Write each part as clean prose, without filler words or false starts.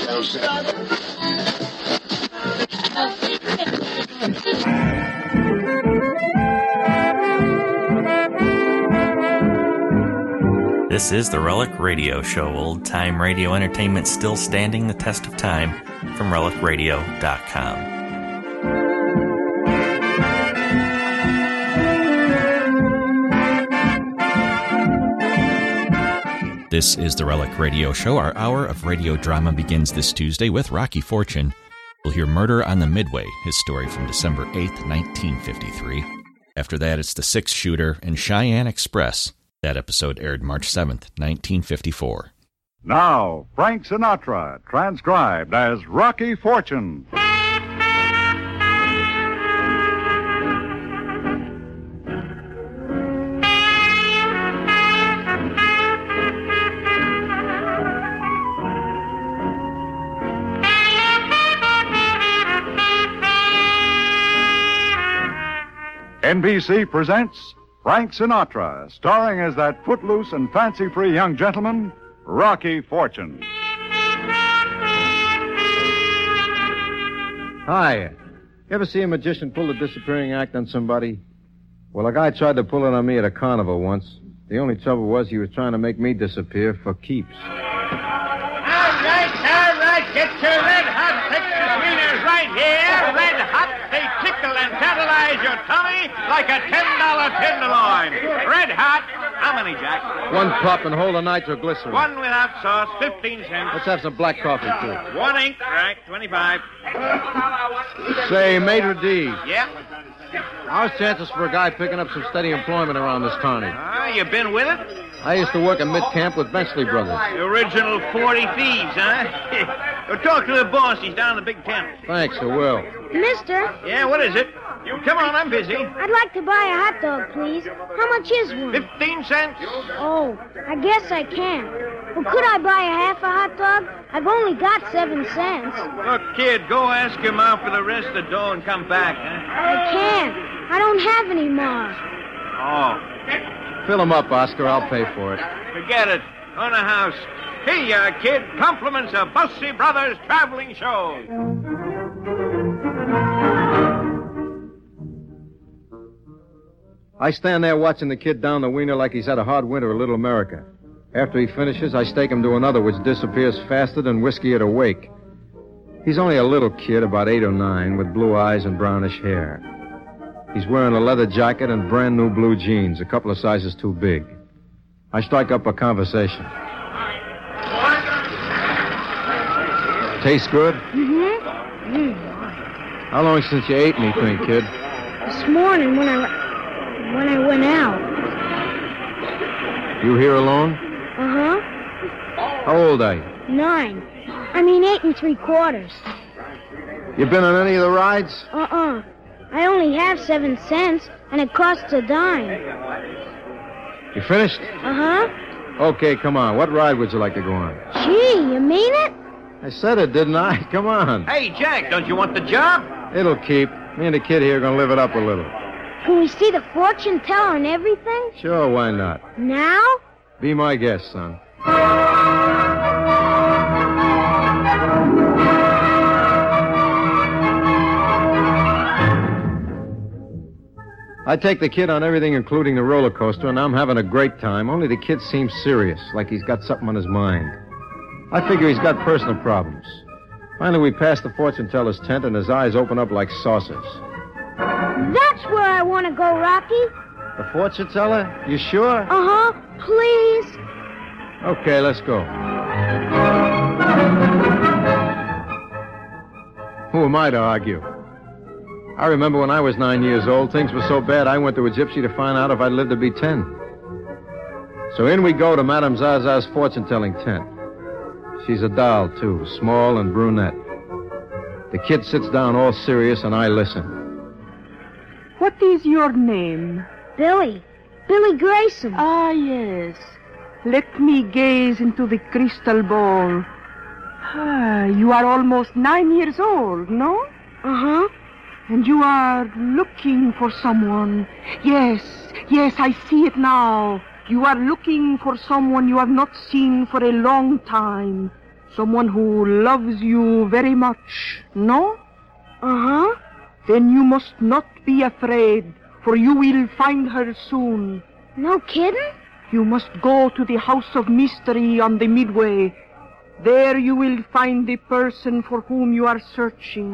This is the Relic Radio Show, old-time radio entertainment still standing the test of time, from relicradio.com. This is the Relic Radio Show. Our hour of radio drama begins this Tuesday with Rocky Fortune. We'll hear Murder on the Midway, his story from December 8th, 1953. After that, it's The Six Shooter and Cheyenne Express. That episode aired March 7th, 1954. Now, Frank Sinatra, transcribed as Rocky Fortune. NBC presents Frank Sinatra, starring as that footloose and fancy-free young gentleman, Rocky Fortune. Hi. You ever see a magician pull a disappearing act on somebody? Well, a guy tried to pull it on me at a carnival once. The only trouble was he was trying to make me disappear for keeps. All right. Get your red-hot Texas wieners right here. Red-hot, they tickle and tantalize your tummy like a $10 tenderloin. Red-hot. How many, Jack? One pop and hold of nitroglycerin. One without sauce, 15 cents. Let's have some black coffee, too. One ink, right, 25. Say, Maitre D. Yeah? How's chances for a guy picking up some steady employment around this county? You been with it? I used to work at mid-camp with Benchley Brothers. The original 40 thieves, huh? Well, talk to the boss. He's down in the big tent. Thanks, I will. Mister? Yeah, what is it? Come on, I'm busy. I'd like to buy a hot dog, please. How much is one? 15 cents. Oh, I guess I can. Well, could I buy a half a hot dog? I've only got 7 cents. Look, kid, go ask your mom for the rest of the dough and come back, huh? I can't. I don't have any more. Oh. Fill him up, Oscar. I'll pay for it. Forget it. On the house. Here you are, kid. Compliments of Bussey Brothers Traveling Show. I stand there watching the kid down the wiener like he's had a hard winter in Little America. After he finishes, I stake him to another which disappears faster than whiskey at a wake. He's only a little kid, about 8 or 9, with blue eyes and brownish hair. He's wearing a leather jacket and brand new blue jeans, a couple of sizes too big. I strike up a conversation. Tastes good? Mm-hmm. How long since you ate anything, kid? This morning when I went out. You here alone? Uh-huh. How old are you? 9. I mean 8 3/4. You been on any of the rides? Uh-uh. I only have 7 cents, and it costs a dime. You finished? Uh-huh. Okay, come on. What ride would you like to go on? Gee, you mean it? I said it, didn't I? Come on. Hey, Jack, don't you want the job? It'll keep. Me and the kid here are going to live it up a little. Can we see the fortune teller and everything? Sure, why not? Now? Be my guest, son. I take the kid on everything, including the roller coaster, and I'm having a great time. Only the kid seems serious, like he's got something on his mind. I figure he's got personal problems. Finally, we pass the fortune teller's tent, and his eyes open up like saucers. That's where I want to go, Rocky. The fortune teller? You sure? Uh-huh. Please. Okay, let's go. Who am I to argue? I remember when I was 9 years old, things were so bad I went to a gypsy to find out if I'd live to be 10. So in we go to Madame Zaza's fortune-telling tent. She's a doll, too, small and brunette. The kid sits down all serious, and I listen. What is your name? Billy. Billy Grayson. Ah, yes. Let me gaze into the crystal ball. Ah, you are almost 9 years old, no? Uh-huh. And you are looking for someone. Yes, I see it now. You are looking for someone you have not seen for a long time. Someone who loves you very much, no? Uh-huh. Then you must not be afraid, for you will find her soon. No kidding? You must go to the House of Mystery on the Midway. There you will find the person for whom you are searching.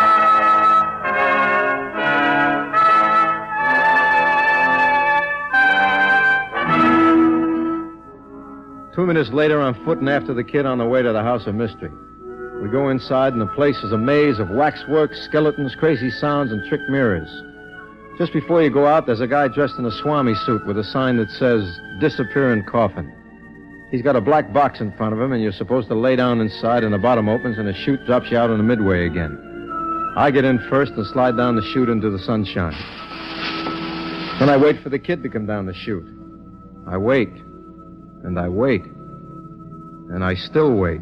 2 minutes later, I'm footing after the kid on the way to the House of Mystery. We go inside, and the place is a maze of waxwork, skeletons, crazy sounds, and trick mirrors. Just before you go out, there's a guy dressed in a Swami suit with a sign that says, Disappearing Coffin. He's got a black box in front of him, and you're supposed to lay down inside, and the bottom opens, and a chute drops you out on the Midway again. I get in first and slide down the chute into the sunshine. Then I wait for the kid to come down the chute. I wait. And I wait. And I still wait.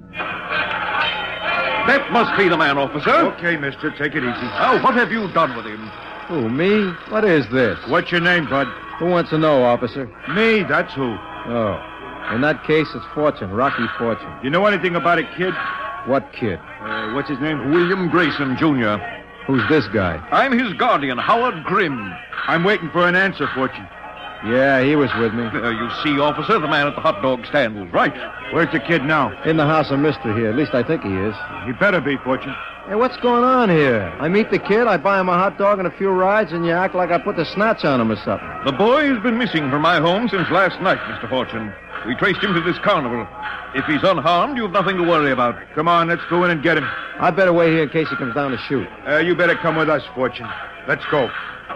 That must be the man, officer. Okay, mister, take it easy. Oh, what have you done with him? Who, me? What is this? What's your name, bud? Who wants to know, officer? Me, that's who. Oh. In that case, it's Fortune, Rocky Fortune. You know anything about a kid? What kid? What's his name? William Grayson, Jr. Who's this guy? I'm his guardian, Howard Grimm. I'm waiting for an answer, Fortune. Yeah, he was with me. You see, officer, the man at the hot dog stand was right. Where's the kid now? In the House of Mystery here. At least I think he is. He better be, Fortune. Hey, what's going on here? I meet the kid, I buy him a hot dog and a few rides, and you act like I put the snatch on him or something. The boy has been missing from my home since last night, Mr. Fortune. We traced him to this carnival. If he's unharmed, you've nothing to worry about. Come on, let's go in and get him. I'd better wait here in case he comes down to shoot. You better come with us, Fortune. Let's go.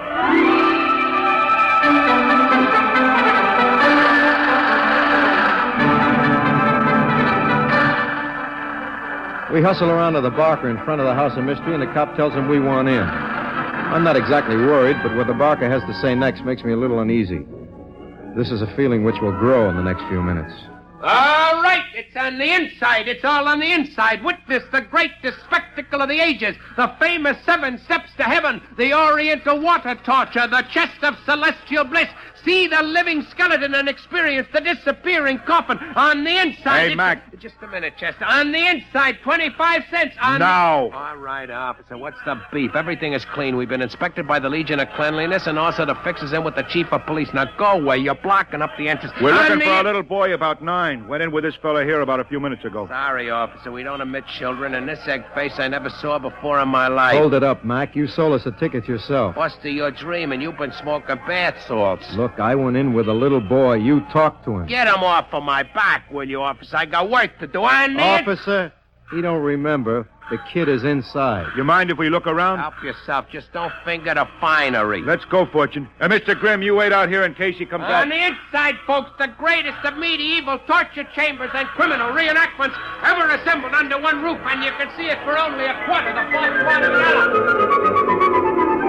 We hustle around to the Barker in front of the House of Mystery, and the cop tells him we want in. I'm not exactly worried, but what the Barker has to say next makes me a little uneasy. This is a feeling which will grow in the next few minutes. All right, it's on the inside. It's all on the inside. Witness the greatest spectacle of the ages, the famous 7 steps to heaven, the Oriental water torture, the chest of celestial bliss. See the living skeleton and experience the disappearing coffin on the inside. Hey, Mac. Just a minute, Chester. On the inside, 25 cents. Now. All right, officer. What's the beef? Everything is clean. We've been inspected by the Legion of Cleanliness, and also the fix is in with the chief of police. Now go away. You're blocking up the entrance. We're looking for a little boy about 9. Went in with this fella here about a few minutes ago. Sorry, officer. We don't admit children, and this egg face I never saw before in my life. Hold it up, Mac. You sold us a ticket yourself. Buster, you're dreaming. You've been smoking bath salts. Look, I went in with a little boy. You talked to him. Get him off of my back, will you, officer? I got work to do. Officer, he don't remember. The kid is inside. You mind if we look around? Help yourself. Just don't finger the finery. Let's go, Fortune. Mr. Grimm, you wait out here in case he comes out. On the inside, folks, the greatest of medieval torture chambers and criminal reenactments ever assembled under one roof, and you can see it for only a quarter the fourth part of an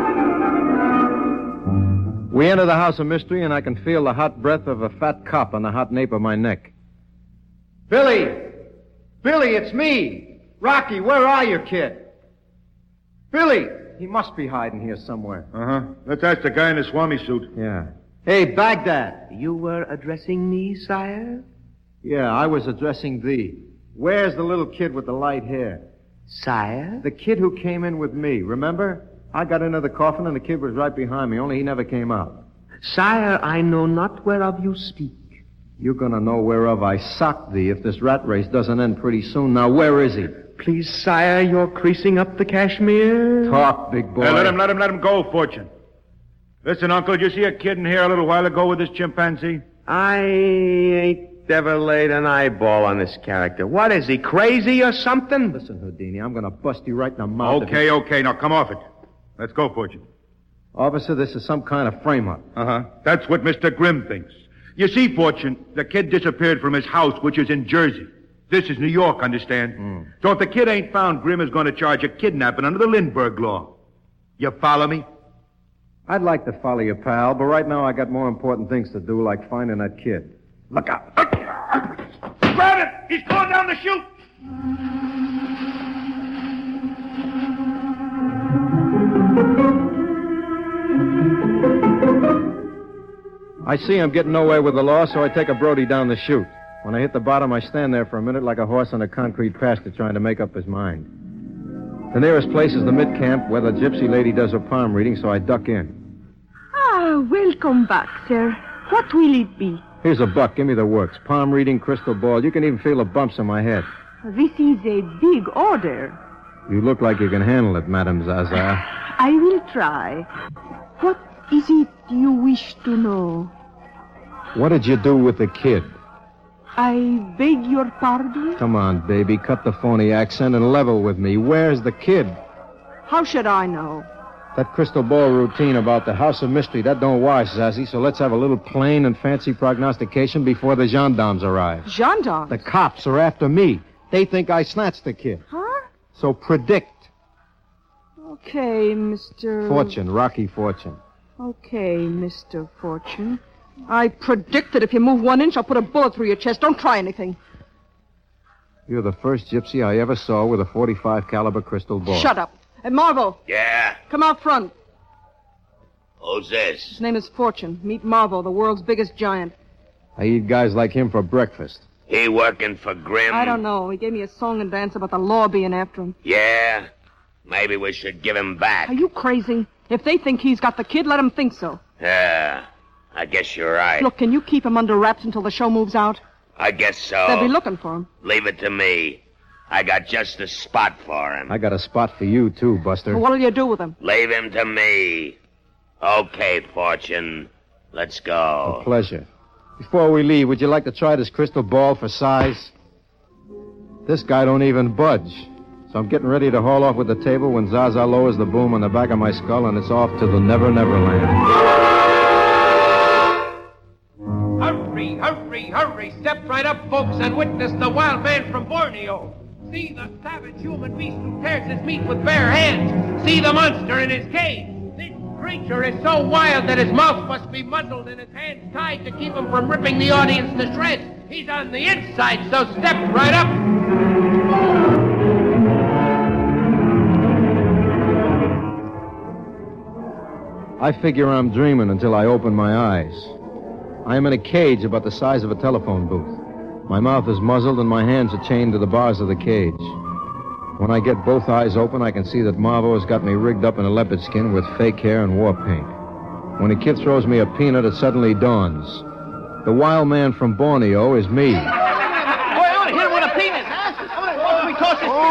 hour. We enter the House of Mystery, and I can feel the hot breath of a fat cop on the hot nape of my neck. Billy! Billy, it's me! Rocky, where are you, kid? Billy! He must be hiding here somewhere. Uh-huh. Let's ask the guy in the Swami suit. Yeah. Hey, Baghdad! You were addressing me, sire? Yeah, I was addressing thee. Where's the little kid with the light hair? Sire? The kid who came in with me, remember? I got into the coffin and the kid was right behind me, only he never came out. Sire, I know not whereof you speak. You're gonna know whereof I socked thee if this rat race doesn't end pretty soon. Now, where is he? Please, sire, you're creasing up the cashmere. Talk, big boy. Hey, let him go, Fortune. Listen, Uncle, did you see a kid in here a little while ago with this chimpanzee? I ain't ever laid an eyeball on this character. What, is he crazy or something? Listen, Houdini, I'm gonna bust you right in the mouth. Okay, now come off it. Let's go, Fortune. Officer, this is some kind of frame-up. Uh-huh. That's what Mr. Grimm thinks. You see, Fortune, the kid disappeared from his house, which is in Jersey. This is New York, understand? So if the kid ain't found, Grimm is going to charge a kidnapping under the Lindbergh law. You follow me? I'd like to follow you, pal, but right now I got more important things to do, like finding that kid. Look out. Grab it! He's going down the chute! I see I'm getting nowhere with the law, so I take a Brody down the chute. When I hit the bottom, I stand there for a minute like a horse on a concrete pasture trying to make up his mind. The nearest place is the mid-camp where the gypsy lady does her palm reading, so I duck in. Ah, welcome back, sir. What will it be? Here's a buck. Give me the works. Palm reading, crystal ball. You can even feel the bumps in my head. This is a big order. You look like you can handle it, Madame Zaza. I will try. What is it you wish to know? What did you do with the kid? I beg your pardon? Come on, baby. Cut the phony accent and level with me. Where's the kid? How should I know? That crystal ball routine about the House of Mystery, that don't wash, Zazie, so let's have a little plain and fancy prognostication before the gendarmes arrive. Gendarmes? The cops are after me. They think I snatched the kid. Huh? So predict. Okay, Mr. Fortune, Rocky Fortune. Okay, Mr. Fortune. I predict that if you move 1 inch, I'll put a bullet through your chest. Don't try anything. You're the first gypsy I ever saw with a .45 caliber crystal ball. Shut up. Hey, Marvel. Yeah? Come out front. Who's this? His name is Fortune. Meet Marvel, the world's biggest giant. I eat guys like him for breakfast. He working for Grimm? I don't know. He gave me a song and dance about the law being after him. Yeah? Maybe we should give him back. Are you crazy? If they think he's got the kid, let them think so. Yeah, I guess you're right. Look, can you keep him under wraps until the show moves out? I guess so. They'll be looking for him. Leave it to me. I got just the spot for him. I got a spot for you, too, Buster. Well, what'll you do with him? Leave him to me. Okay, Fortune. Let's go. A pleasure. Before we leave, would you like to try this crystal ball for size? This guy don't even budge. So I'm getting ready to haul off with the table when Zaza lowers the boom on the back of my skull and it's off to the Never Never Land. Hurry, hurry, hurry. Step right up, folks, and witness the wild man from Borneo. See the savage human beast who tears his meat with bare hands. See the monster in his cage. This creature is so wild that his mouth must be muzzled and his hands tied to keep him from ripping the audience to shreds. He's on the inside, so step right up. I figure I'm dreaming until I open my eyes. I am in a cage about the size of a telephone booth. My mouth is muzzled and my hands are chained to the bars of the cage. When I get both eyes open, I can see that Marvo has got me rigged up in a leopard skin with fake hair and war paint. When a kid throws me a peanut, it suddenly dawns. The wild man from Borneo is me. Boy, I want to hit him with a penis, huh? We toss this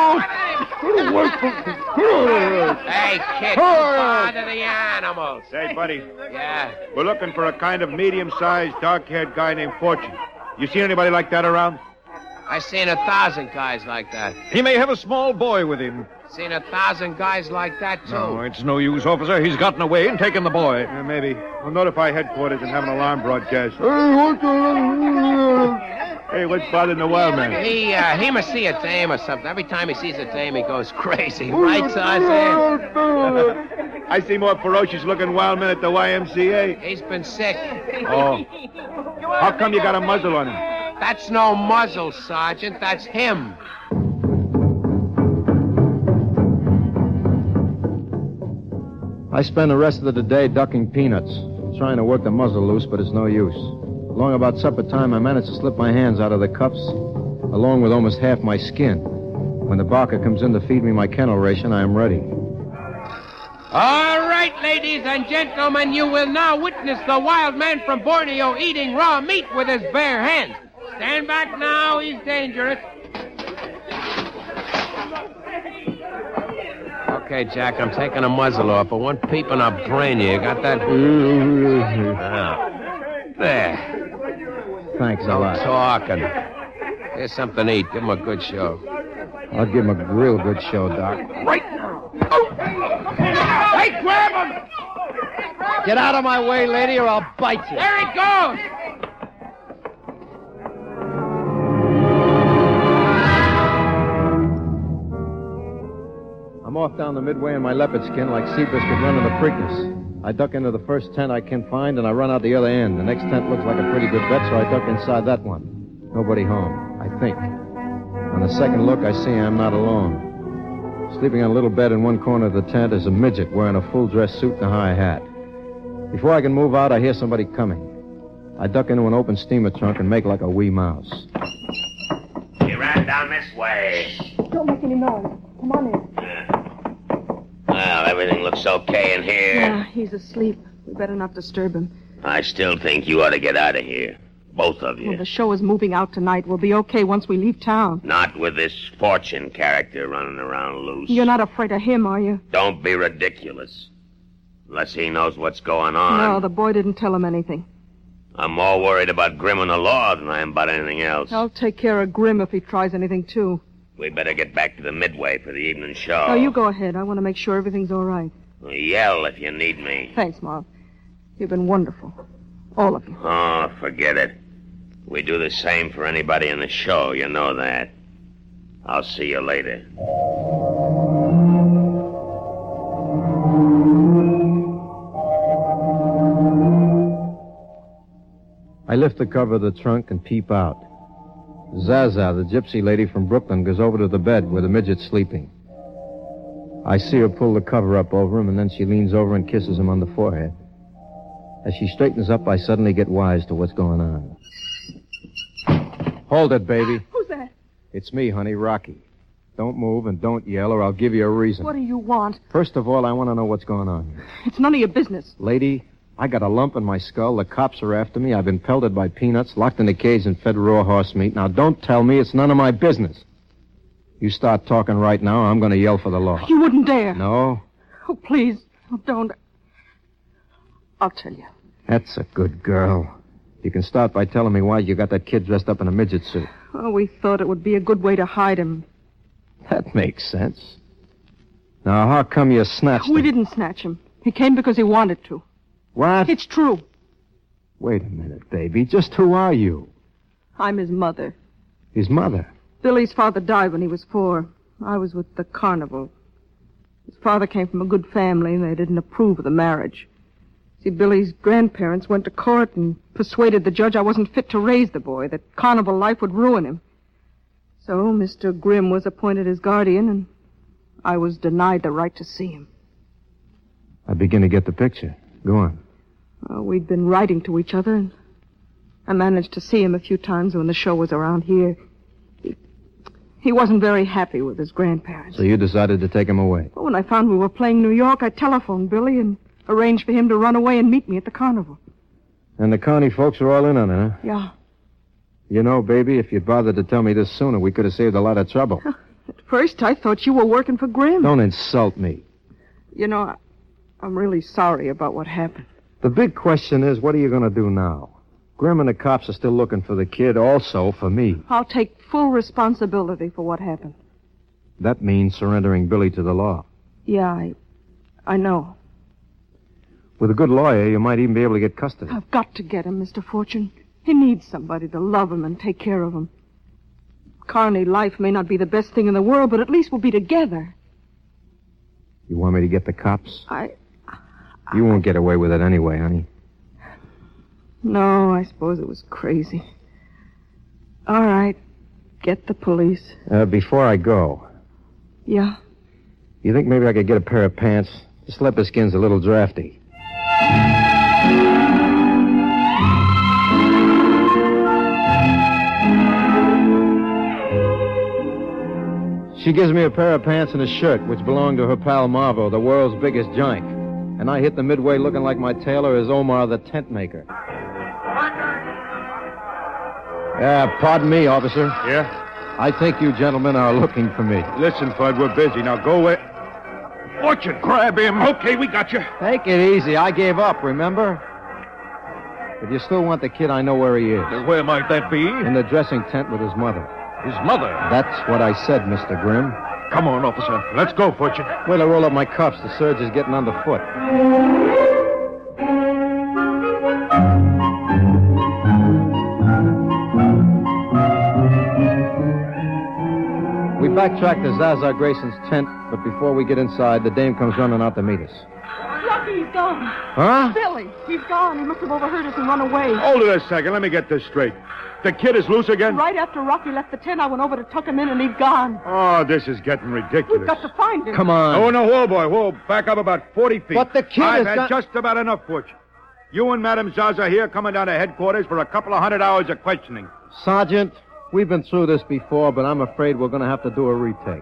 Hey, kid, bother the animals. Say, buddy, Yeah. we're looking for a kind of medium-sized, dark-haired guy named Fortune. You seen anybody like that around? I seen 1,000 guys like that. He may have a small boy with him. Seen 1,000 guys like that, too. No, it's no use, officer. He's gotten away and taken the boy. Yeah, maybe. We'll notify headquarters and have an alarm broadcast. Hey, what's bothering the wild man? He must see a dame or something. Every time he sees a dame, he goes crazy. Right, Tarzan? I see more ferocious-looking wild men at the YMCA. He's been sick. Oh. How come you got a muzzle on him? That's no muzzle, Sergeant. That's him. I spend the rest of the day ducking peanuts, trying to work the muzzle loose, but it's no use. Along about supper time, I manage to slip my hands out of the cuffs, along with almost half my skin. When the barker comes in to feed me my kennel ration, I am ready. All right, ladies and gentlemen, you will now witness the wild man from Borneo eating raw meat with his bare hands. Stand back now. He's dangerous. Okay, Jack, I'm taking a muzzle off. For one peep and I'll brain you. You got that? There. Thanks a lot. Talking. Here's something to eat. Give him a good show. I'll give him a real good show, Doc. Right. Oh. Hey, grab him! Get out of my way, lady, or I'll bite you. There he goes! I'm off down the midway in my leopard skin like Seabiscuit running the Preakness. I duck into the first tent I can find, and I run out the other end. The next tent looks like a pretty good bet, so I duck inside that one. Nobody home, I think. On the second look, I see I'm not alone. Sleeping on a little bed in one corner of the tent is a midget wearing a full-dress suit and a high hat. Before I can move out, I hear somebody coming. I duck into an open steamer trunk and make like a wee mouse. He ran down this way. Don't make any noise. Come on in. Well, everything looks okay in here. Yeah, he's asleep. We better not disturb him. I still think you ought to get out of here. Both of you. Well, the show is moving out tonight. We'll be okay once we leave town. Not with this Fortune character running around loose. You're not afraid of him, are you? Don't be ridiculous. Unless he knows what's going on. No, the boy didn't tell him anything. I'm more worried about Grim and the law than I am about anything else. I'll take care of Grim if he tries anything, too. We better get back to the Midway for the evening show. No, you go ahead. I want to make sure everything's all right. Yell if you need me. Thanks, Marv. You've been wonderful. All of you. Oh, forget it. We do the same for anybody in the show, you know that. I'll see you later. I lift the cover of the trunk and peep out. Zaza, the gypsy lady from Brooklyn, goes over to the bed where the midget's sleeping. I see her pull the cover up over him, and then she leans over and kisses him on the forehead. As she straightens up, I suddenly get wise to what's going on. Hold it, baby. Who's that? It's me, honey, Rocky. Don't move and don't yell, or I'll give you a reason. What do you want? First of all, I want to know what's going on here. It's none of your business. Lady, I got a lump in my skull. The cops are after me. I've been pelted by peanuts, locked in a cage and fed raw horse meat. Now, don't tell me it's none of my business. You start talking right now, I'm going to yell for the law. You wouldn't dare. No? Oh, please. Oh, don't. I'll tell you. That's a good girl. You can start by telling me why you got that kid dressed up in a midget suit. Oh, we thought it would be a good way to hide him. That makes sense. Now, how come you snatched him? We didn't snatch him. He came because he wanted to. What? It's true. Wait a minute, baby. Just who are you? I'm his mother. His mother? Billy's father died when he was 4. I was with the carnival. His father came from a good family, and they didn't approve of the marriage. See, Billy's grandparents went to court and persuaded the judge I wasn't fit to raise the boy, that carnival life would ruin him. So Mr. Grimm was appointed his guardian, and I was denied the right to see him. I begin to get the picture. Go on. We'd been writing to each other, and I managed to see him a few times when the show was around here. He wasn't very happy with his grandparents. So you decided to take him away? Well, when I found we were playing New York, I telephoned Billy and arranged for him to run away and meet me at the carnival. And the Connie folks are all in on it, huh? Yeah. You know, baby, if you'd bothered to tell me this sooner, we could have saved a lot of trouble. At first, I thought you were working for Grimm. Don't insult me. You know, I'm really sorry about what happened. The big question is, what are you going to do now? Grimm and the cops are still looking for the kid, also for me. I'll take full responsibility for what happened. That means surrendering Billy to the law. Yeah, I know. With a good lawyer, you might even be able to get custody. I've got to get him, Mr. Fortune. He needs somebody to love him and take care of him. Carney life may not be the best thing in the world, but at least we'll be together. You want me to get the cops? You won't get away with it anyway, honey. No, I suppose it was crazy. All right. Get the police. Before I go. Yeah? You think maybe I could get a pair of pants? This leopard skin's a little drafty. She gives me a pair of pants and a shirt, which belonged to her pal Marvo, the world's biggest joint. And I hit the Midway looking like my tailor is Omar the tent maker. Pardon me, officer. Yeah? I think you gentlemen are looking for me. Listen, Fudd, we're busy. Now go away. Fortune, grab him. Okay, we got you. Take it easy. I gave up, remember? If you still want the kid, I know where he is. Where might that be? In the dressing tent with his mother. His mother? That's what I said, Mr. Grimm. Come on, officer. Let's go, Fortune. Wait till I roll up my cuffs. The surge is getting underfoot. We backtrack to Zaza Grayson's tent, but before we get inside, the dame comes running out to meet us. Rocky, he's gone. Huh? Billy, he's gone. He must have overheard us and run away. Hold it a second. Let me get this straight. The kid is loose again? Right after Rocky left the tent, I went over to tuck him in, and he'd gone. Oh, this is getting ridiculous. We've got to find him. Come on. Oh, no, whoa, boy. Whoa, back up about 40 feet. But the kid I've has had got... just about enough, Fortune. You and Madame Zaza here coming down to headquarters for a couple of 100 hours of questioning. Sergeant, we've been through this before, but I'm afraid we're going to have to do a retake.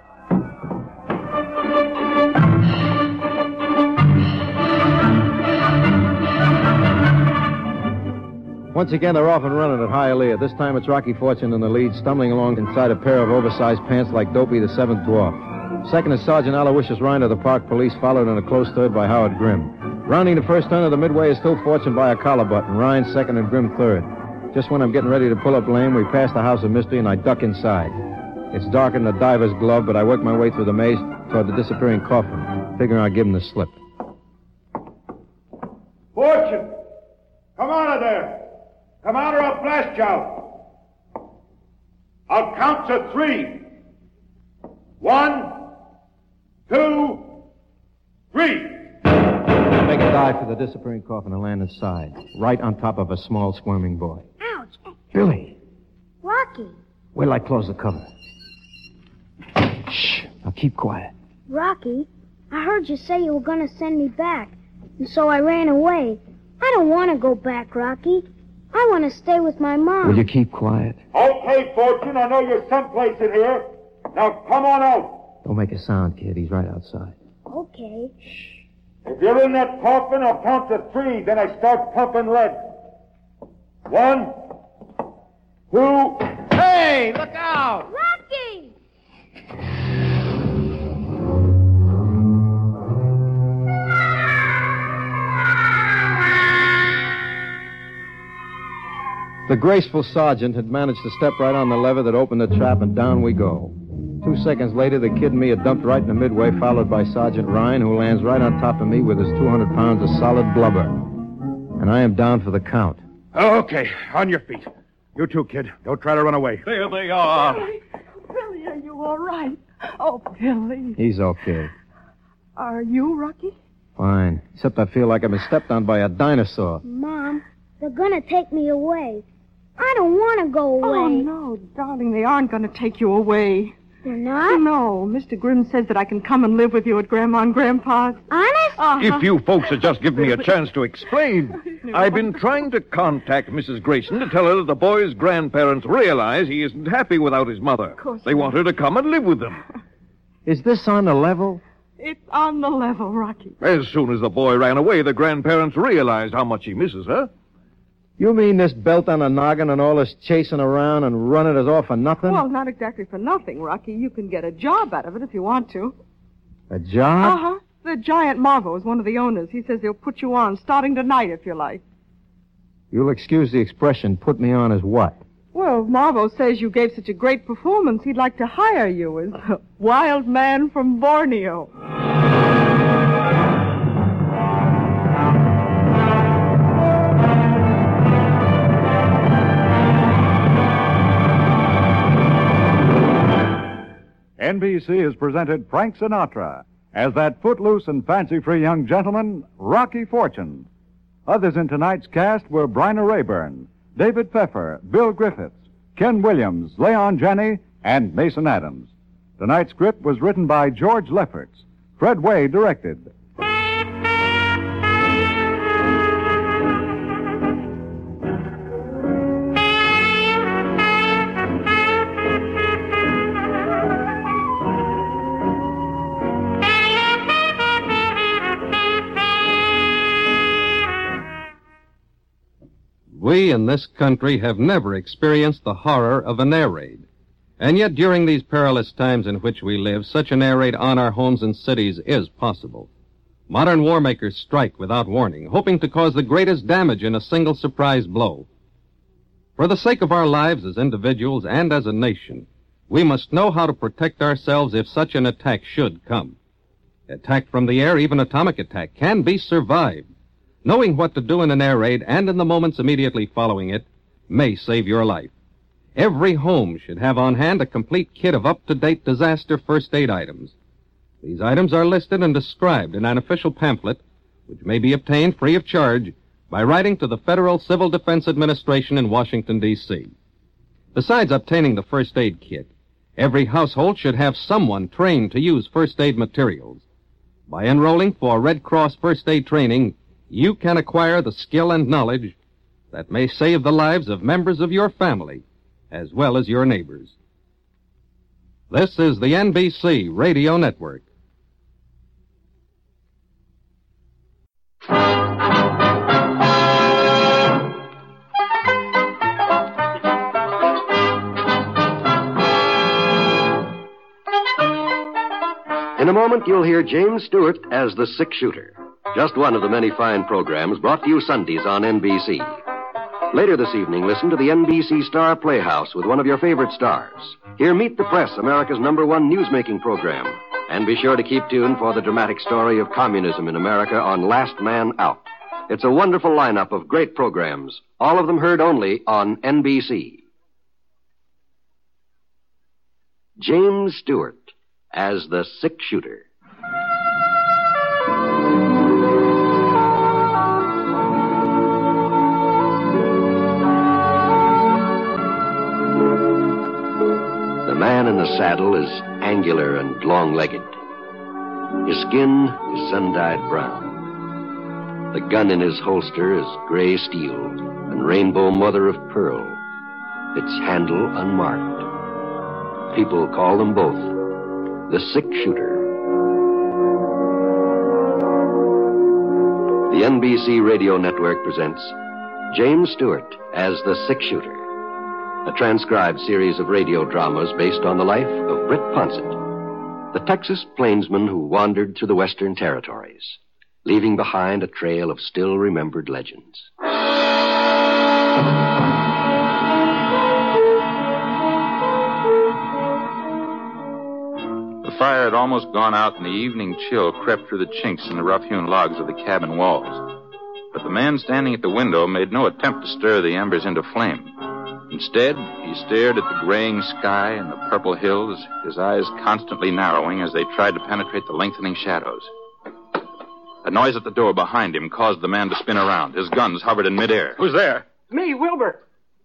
Once again, they're off and running at Hialeah. This time it's Rocky Fortune in the lead, stumbling along inside a pair of oversized pants like Dopey the Seventh Dwarf. Second is Sergeant Aloysius Ryan of the Park Police, followed in a close third by Howard Grimm. Rounding the first turn of the midway is still Fortune by a collar button. Ryan second and Grimm third. Just when I'm getting ready to pull up lane, we pass the House of Mystery and I duck inside. It's darker than a diver's glove, but I work my way through the maze toward the disappearing coffin, figuring I'll give him the slip. Fortune! Come out of there! Come out or I'll blast you out. I'll count to 3. 1, 2, 3. Make a dive for the disappearing coffin and land inside, right on top of a small squirming boy. Ouch. Billy, Rocky. wait till I close the cover. Shh. Now keep quiet. Rocky, I heard you say you were going to send me back, and so I ran away. I don't want to go back, Rocky. I want to stay with my mom. Will you keep quiet? Okay, Fortune, I know you're someplace in here. Now come on out. Don't make a sound, kid. He's right outside. Okay. If you're in that coffin, I'll count to 3, then I start pumping lead. 1, 2... Hey, look out! Rocky! The graceful sergeant had managed to step right on the lever that opened the trap, and down we go. 2 seconds later, the kid and me are dumped right in the midway, followed by Sergeant Ryan, who lands right on top of me with his 200 pounds of solid blubber. And I am down for the count. Okay, on your feet. You too, kid. Don't try to run away. There they are. Billy, are you all right? Oh, Billy. He's okay. Are you, Rocky? Fine. Except I feel like I've been stepped on by a dinosaur. Mom, they're going to take me away. I don't want to go away. Oh, no, darling, they aren't going to take you away. They're not? No, Mr. Grimm says that I can come and live with you at Grandma and Grandpa's. Honest? If you folks had just given me a chance to explain. I've been trying to contact Mrs. Grayson to tell her that the boy's grandparents realize he isn't happy without his mother. Of course They want her to come and live with them. Is this on the level? It's on the level, Rocky. As soon as the boy ran away, the grandparents realized how much he misses her. You mean this belt on the noggin and all this chasing around and running us off for nothing? Well, not exactly for nothing, Rocky. You can get a job out of it if you want to. A job? Uh-huh. The Giant Marvo is one of the owners. He says he'll put you on starting tonight if you like. You'll excuse the expression, put me on as what? Well, Marvo says you gave such a great performance, he'd like to hire you as a wild man from Borneo. NBC has presented Frank Sinatra as that footloose and fancy-free young gentleman, Rocky Fortune. Others in tonight's cast were Bryna Rayburn, David Pfeffer, Bill Griffiths, Ken Williams, Leon Janney, and Mason Adams. Tonight's script was written by George Lefferts. Fred Way directed. We in this country have never experienced the horror of an air raid. And yet, during these perilous times in which we live, such an air raid on our homes and cities is possible. Modern war makers strike without warning, hoping to cause the greatest damage in a single surprise blow. For the sake of our lives as individuals and as a nation, we must know how to protect ourselves if such an attack should come. Attack from the air, even atomic attack, can be survived. Knowing what to do in an air raid and in the moments immediately following it may save your life. Every home should have on hand a complete kit of up-to-date disaster first aid items. These items are listed and described in an official pamphlet, which may be obtained free of charge by writing to the Federal Civil Defense Administration in Washington, D.C. Besides obtaining the first aid kit, every household should have someone trained to use first aid materials. By enrolling for Red Cross first aid training, you can acquire the skill and knowledge that may save the lives of members of your family, as well as your neighbors. This is the NBC Radio Network. In a moment, you'll hear James Stewart as the six-shooter. Just one of the many fine programs brought to you Sundays on NBC. Later this evening, listen to the NBC Star Playhouse with one of your favorite stars. Hear Meet the Press, America's #1 newsmaking program. And be sure to keep tuned for the dramatic story of communism in America on Last Man Out. It's a wonderful lineup of great programs, all of them heard only on NBC. James Stewart as the six-shooter. The man in the saddle is angular and long-legged. His skin is sun-dyed brown. The gun in his holster is gray steel and rainbow mother of pearl, its handle unmarked. People call them both the six-shooter. The NBC Radio Network presents James Stewart as the six-shooter, a transcribed series of radio dramas based on the life of Britt Ponsett, the Texas plainsman who wandered through the Western Territories, leaving behind a trail of still-remembered legends. The fire had almost gone out, and the evening chill crept through the chinks in the rough-hewn logs of the cabin walls. But the man standing at the window made no attempt to stir the embers into flame. Instead, he stared at the graying sky and the purple hills, his eyes constantly narrowing as they tried to penetrate the lengthening shadows. A noise at the door behind him caused the man to spin around. His guns hovered in midair. Who's there? Me, Wilbur.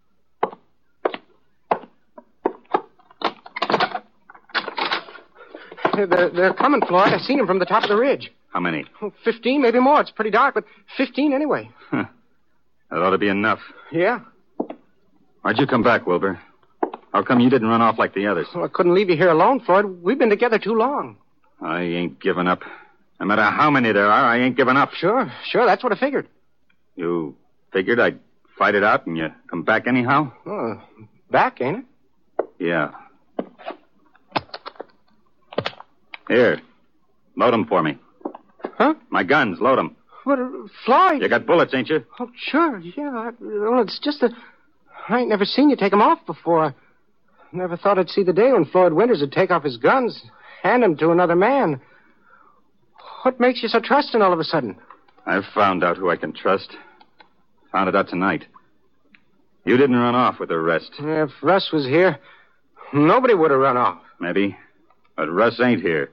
They're coming, Floyd. I seen them from the top of the ridge. How many? 15, maybe more. It's pretty dark, but 15 anyway. That ought to be enough. Yeah? Why'd you come back, Wilbur? How come you didn't run off like the others? Well, I couldn't leave you here alone, Floyd. We've been together too long. I ain't giving up. No matter how many there are, I ain't giving up. Sure. That's what I figured. You figured I'd fight it out and you come back anyhow? Back, ain't it? Yeah. Here. Load 'em for me. Huh? My guns, load 'em. What, Floyd? You got bullets, ain't you? Oh, sure, yeah. Well, it's just that I ain't never seen you take 'em off before. I never thought I'd see the day when Floyd Winters would take off his guns, hand them to another man. What makes you so trusting all of a sudden? I've found out who I can trust. Found it out tonight. You didn't run off with the rest. If Russ was here, nobody would have run off. Maybe. But Russ ain't here.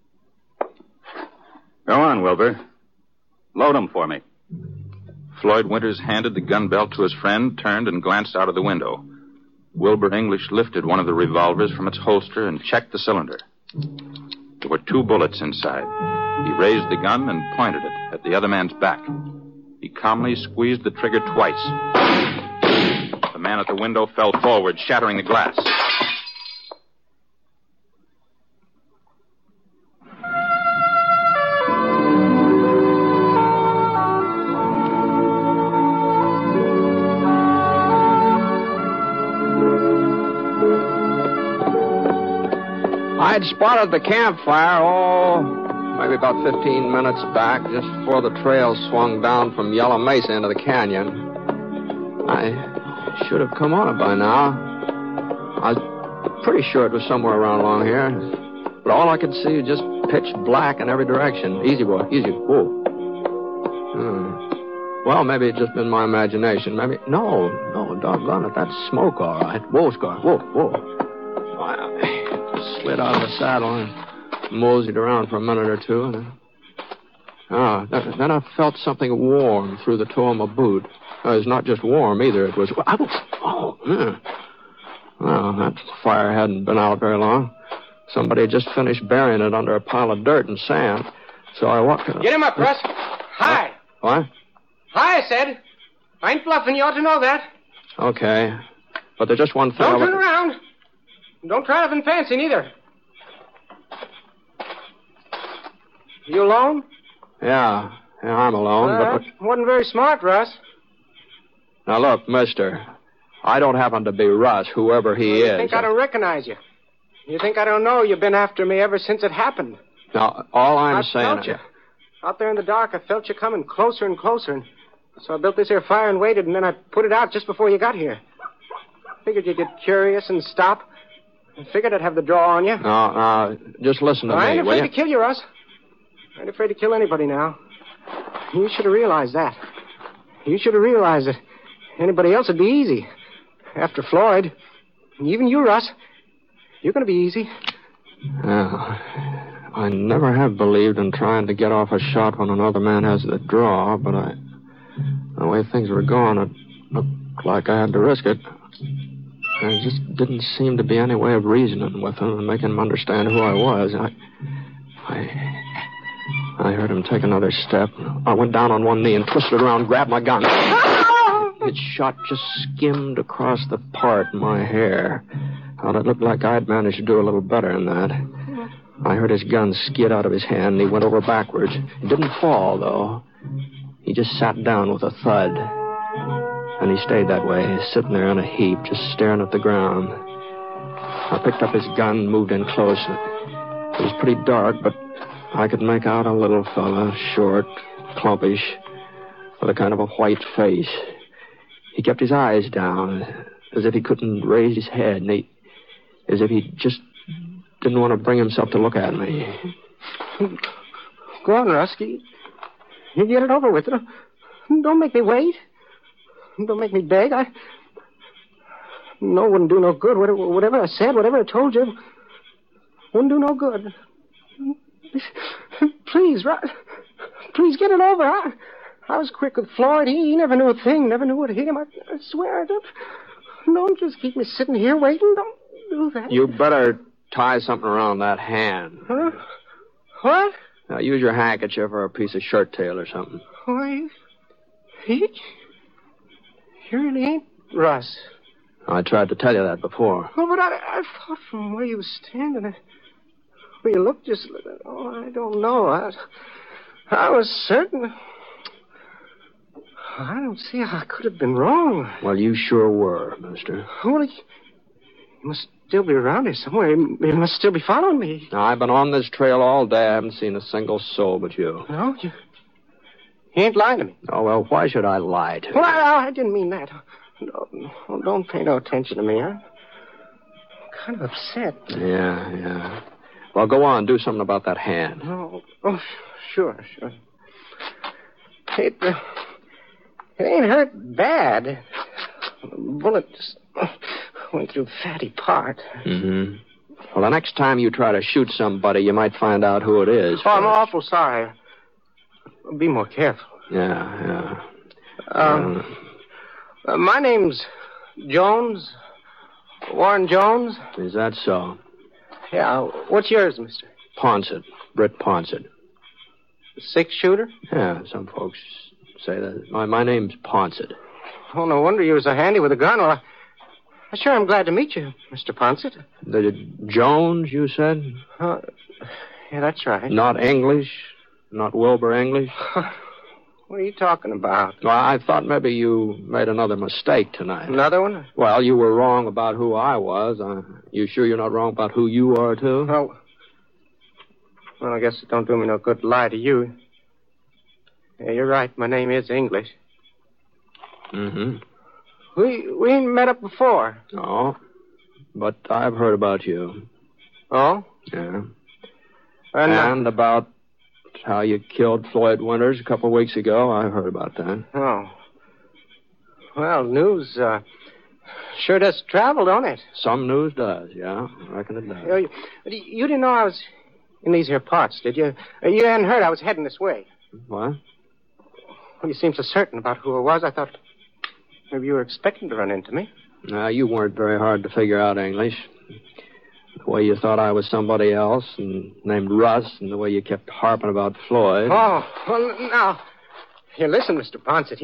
Go on, Wilbur. Load 'em for me. Floyd Winters handed the gun belt to his friend, turned, and glanced out of the window. Wilbur English lifted one of the revolvers from its holster and checked the cylinder. There were 2 bullets inside. He raised the gun and pointed it at the other man's back. He calmly squeezed the trigger twice. The man at the window fell forward, shattering the glass. I'd spotted the campfire, maybe about 15 minutes back, just before the trail swung down from Yellow Mesa into the canyon. I should have come on it by now. I was pretty sure it was somewhere around along here. But all I could see was just pitch black in every direction. Easy, boy, easy. Whoa. Well, maybe it's just been my imagination. Maybe... No, doggone it. That's smoke, all right. Whoa, Scar. Whoa. I slid out of the saddle and moseyed around for a minute or two. And then I felt something warm through the toe of my boot. It was not just warm, either. It was... Well, that fire hadn't been out very long. Somebody had just finished burying it under a pile of dirt and sand. So I walked... Get him up, Russ. Hide. What? Hi, I said. I ain't bluffing. You ought to know that. Okay. But there's just one thing. Don't turn around. Don't try nothing fancy, neither. You alone? Yeah, I'm alone. But Wasn't very smart, Russ. Now, look, mister. I don't happen to be Russ, whoever he is. You think I don't recognize you? You think I don't know you've been after me ever since it happened? Now, all I'm saying... I felt you. Out there in the dark, I felt you coming closer and closer. And so I built this here fire and waited, and then I put it out just before you got here. Figured you'd get curious and stop. I figured I'd have the draw on you. No, just listen to me, I ain't will afraid you? to kill you, Russ. I ain't afraid to kill anybody now. You should have realized that. You should have realized that anybody else would be easy. After Floyd, and even you, Russ, you're going to be easy. Well, I never have believed in trying to get off a shot when another man has the draw, but the way things were going, it looked like I had to risk it. There just didn't seem to be any way of reasoning with him and making him understand who I was. I heard him take another step. I went down on one knee and twisted around, grabbed my gun. Its shot just skimmed across the part in my hair. Well, it looked like I'd managed to do a little better than that. I heard his gun skid out of his hand, and he went over backwards. He didn't fall, though. He just sat down with a thud. And he stayed that way, sitting there in a heap, just staring at the ground. I picked up his gun and moved in close. It was pretty dark, but I could make out a little fella, short, clumpish, with a kind of a white face. He kept his eyes down, as if he couldn't raise his head, and as if he just didn't want to bring himself to look at me. Go on, Rusky. You get it over with. Don't make me wait. Don't make me beg. No, wouldn't do no good. Whatever I said, whatever I told you, wouldn't do no good. Please, please get it over. I was quick with Floyd. He never knew a thing, never knew what hit him. I swear. Don't just keep me sitting here waiting. Don't do that. You better tie something around that hand. Huh? What? Now, use your handkerchief or a piece of shirt tail or something. Why, you really ain't Russ. I tried to tell you that before. Oh, but I thought from where you were standing, where you looked just... Oh, I don't know. I was certain... I don't see how I could have been wrong. Well, you sure were, mister. Well, he must still be around here somewhere. He must still be following me. Now, I've been on this trail all day. I haven't seen a single soul but you. No? You ain't lying to me. Oh, well, why should I lie to you? Well, I didn't mean that. No, don't pay no attention to me. I'm kind of upset. Yeah. Well, go on. Do something about that hand. Oh, sure. It ain't hurt bad. The bullet just went through the fatty part. Mm-hmm. Well, the next time you try to shoot somebody, you might find out who it is. Oh, I'm awful sorry. I'll be more careful. Yeah. My name's Jones. Warren Jones. Is that so? Yeah. What's yours, mister? Ponsett. Britt Ponsett. Six-shooter? Yeah, some folks say that. My name's Ponsett. Oh, no wonder you were so handy with a gun. Well, I sure am glad to meet you, Mr. Ponsett. The Jones, you said? Yeah, that's right. Not English? Not Wilbur English? What are you talking about? Well, I thought maybe you made another mistake tonight. Another one? Well, you were wrong about who I was. You sure you're not wrong about who you are, too? Well, I guess it don't do me no good to lie to you. Yeah, you're right. My name is English. Mm-hmm. We ain't met up before. No, but I've heard about you. Oh? Yeah. And about how you killed Floyd Winters a couple of weeks ago. I heard about that. Oh. Well, news sure does travel, don't it? Some news does, yeah. I reckon it does. You didn't know I was in these here parts, did you? You hadn't heard I was heading this way. What? Well, you seemed so certain about who I was, I thought maybe you were expecting to run into me. You weren't very hard to figure out, English. The way you thought I was somebody else and named Russ, and the way you kept harping about Floyd. Oh, well, now, Here, listen, Mr. Ponsett.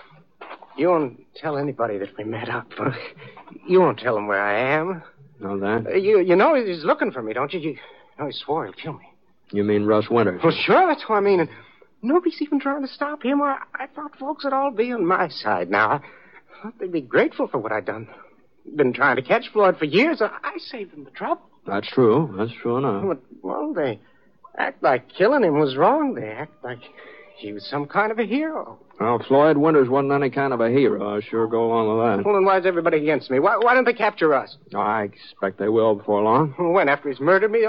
You won't tell anybody that we met up. You won't tell them where I am. Know that? You know he's looking for me, don't you? You know he swore he'll kill me. You mean Russ Winters? Well, sure, that's what I mean. And nobody's even trying to stop him. I thought folks would all be on my side now. I thought they'd be grateful for what I'd done. Been trying to catch Floyd for years. I saved them the trouble. That's true. That's true enough. Well, they act like killing him was wrong. They act like he was some kind of a hero. Well, Floyd Winters wasn't any kind of a hero. I'll sure go along with that. Well, then why's everybody against me? Why don't they capture us? Oh, I expect they will before long. When? After he's murdered me?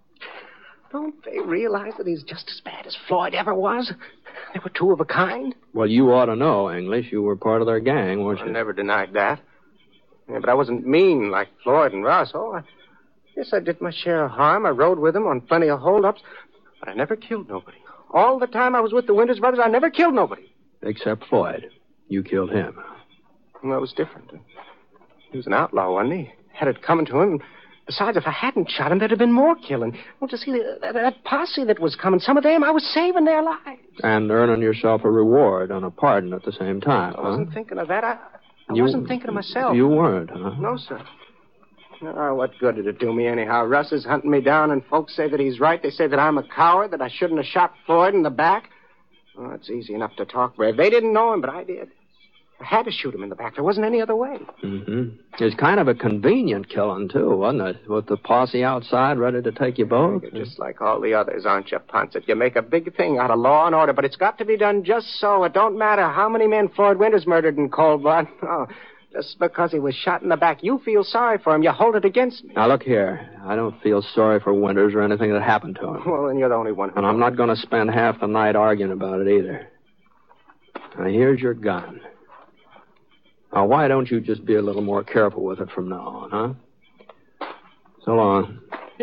Don't they realize that he's just as bad as Floyd ever was? They were two of a kind. Well, you ought to know, English. You were part of their gang, weren't you? I never denied that. Yeah, but I wasn't mean like Floyd and Russ. Yes, I did my share of harm. I rode with them on plenty of holdups, but I never killed nobody. All the time I was with the Winters brothers, I never killed nobody. Except Floyd. You killed him. Well, that was different. He was an outlaw, wasn't he? Had it coming to him. Besides, if I hadn't shot him, there'd have been more killing. Well, to see that posse that was coming, some of them, I was saving their lives. And earning yourself a reward and a pardon at the same time, I wasn't thinking of that. I wasn't thinking of myself. You weren't, huh? No, sir. Oh, what good did it do me anyhow? Russ is hunting me down, and folks say that he's right. They say that I'm a coward, that I shouldn't have shot Floyd in the back. Oh, it's easy enough to talk brave. They didn't know him, but I did. I had to shoot him in the back. There wasn't any other way. Mm-hmm. It's kind of a convenient killing, too, wasn't it? With the posse outside ready to take you both. You're just like all the others, aren't you, Ponsett? You make a big thing out of law and order, but it's got to be done just so. It don't matter how many men Floyd Winters murdered in cold blood. Oh, just because he was shot in the back, you feel sorry for him. You hold it against me. Now, look here. I don't feel sorry for Winters or anything that happened to him. Well, then you're the only one. And I'm not going to spend half the night arguing about it either. Now, here's your gun. Now, why don't you just be a little more careful with it from now on, huh? So long.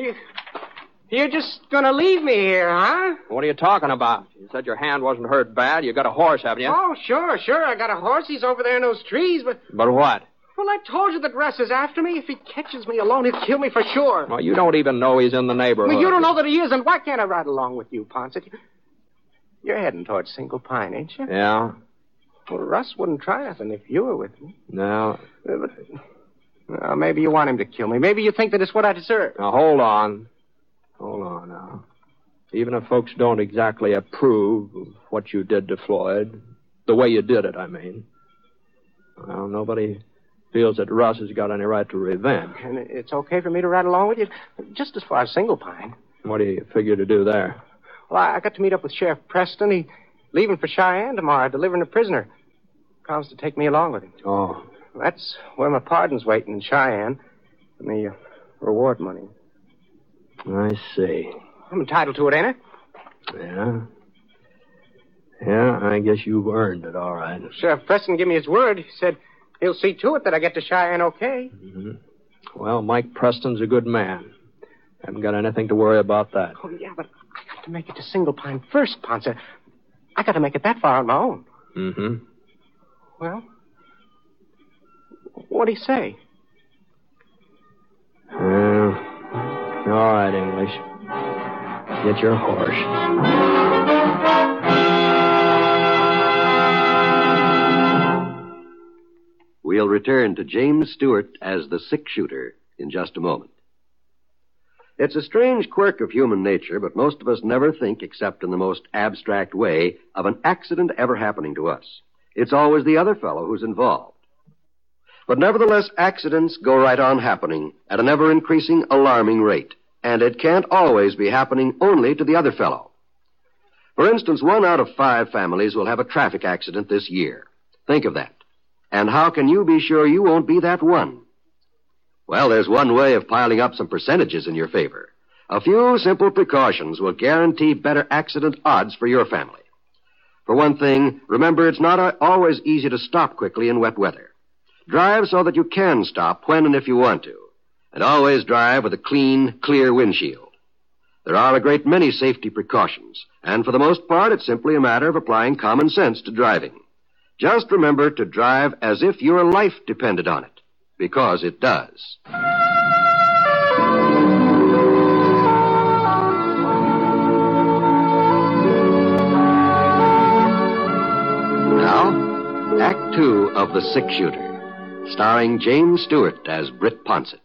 You're just going to leave me here, huh? What are you talking about? You said your hand wasn't hurt bad. You got a horse, haven't you? Oh, sure. I got a horse. He's over there in those trees, but... But what? Well, I told you that Russ is after me. If he catches me alone, he'll kill me for sure. Well, you don't even know he's in the neighborhood. Well, you don't know that he is, and why can't I ride along with you, Ponsett? You're heading towards Single Pine, ain't you? Yeah. Well, Russ wouldn't try nothing if you were with me. No. But maybe you want him to kill me. Maybe you think that it's what I deserve. Now, hold on. Hold on now. Even if folks don't exactly approve of what you did to Floyd, the way you did it, I mean, well, nobody feels that Russ has got any right to revenge. And it's okay for me to ride along with you? Just as far as Single Pine. What do you figure to do there? Well, I got to meet up with Sheriff Preston. He's leaving for Cheyenne tomorrow, delivering a prisoner. Promised to take me along with him. Oh. That's where my pardon's waiting in Cheyenne. And the reward money. I see. I'm entitled to it, ain't I? Yeah. Yeah, I guess you've earned it, all right. Sheriff Preston gave me his word. He said he'll see to it that I get to Cheyenne okay. Mm-hmm. Well, Mike Preston's a good man. Haven't got anything to worry about that. Oh, yeah, but I got to make it to Single Pine first, Ponce. I got to make it that far on my own. Mm-hmm. Well, what do you say? All right, English. Get your horse. We'll return to James Stewart as the 6-shooter in just a moment. It's a strange quirk of human nature, but most of us never think, except in the most abstract way, of an accident ever happening to us. It's always the other fellow who's involved. But nevertheless, accidents go right on happening at an ever-increasing, alarming rate. And it can't always be happening only to the other fellow. For instance, 1 out of 5 families will have a traffic accident this year. Think of that. And how can you be sure you won't be that one? Well, there's one way of piling up some percentages in your favor. A few simple precautions will guarantee better accident odds for your family. For one thing, remember it's not always easy to stop quickly in wet weather. Drive so that you can stop when and if you want to. And always drive with a clean, clear windshield. There are a great many safety precautions, and for the most part, it's simply a matter of applying common sense to driving. Just remember to drive as if your life depended on it, because it does. of The Six Shooter, starring James Stewart as Britt Ponsett.